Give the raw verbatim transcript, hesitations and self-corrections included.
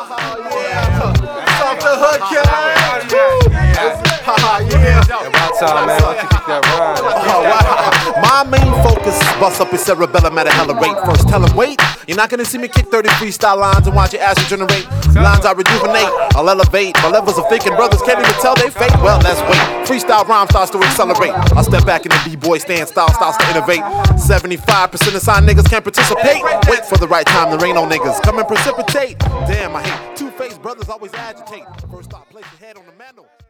yeah. It's off the hook, killer. Yeah. About time, man. Let's kick that rhyme. Oh, wow. My main focus is bust up your cerebellum at a hella rate. First, tell him wait. You're not gonna see me kick thirty freestyle lines and watch your ass regenerate. Lines I rejuvenate, I'll elevate. My levels of thinking brothers can't even tell they fake. Well, let's wait. Freestyle rhyme starts to accelerate. I step back in the b-boy stand, style starts to innovate. seventy-five percent of sign niggas can't participate. Wait for the right time, there ain't no niggas. Come and precipitate. Damn, I hate two-faced brothers always agitate. First stop, place your head on the mantle.